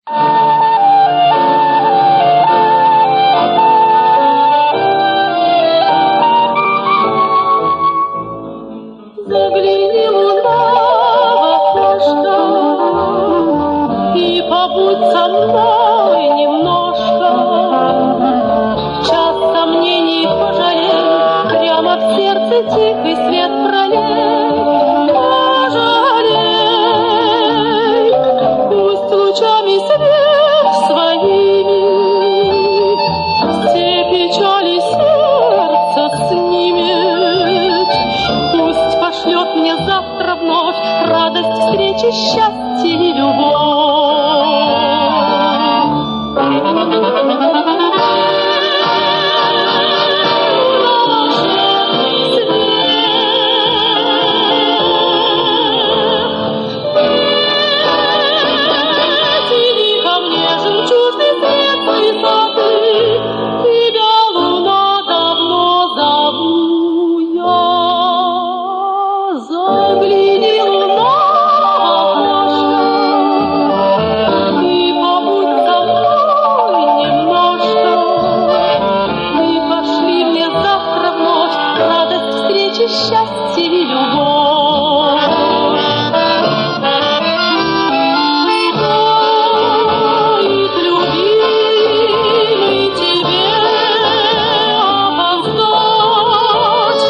Загляни, луна, в окошко и побудь со мной немножко. Час сомнений пожалей, прямо в сердце тихий свет пролей. Пожалей, пусть лучами свет своими все печали сердца снимет. Пусть пошлет мне завтра вновь радость встречи, счастье и любовь. Загляни, луна, в окошко и побудь со мной немножко. И пошли мне завтра вновь радость встречи, счастье и любовь. Стоит, любимый, тебе опоздать.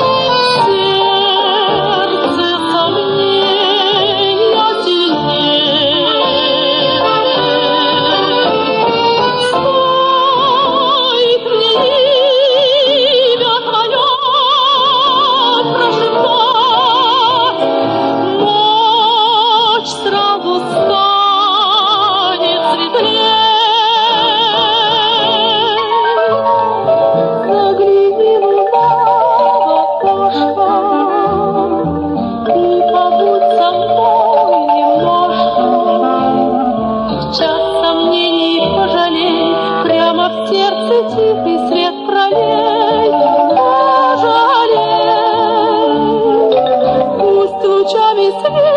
Прямо в сердце тихий свет пролей. Пожалей, пусть лучами свет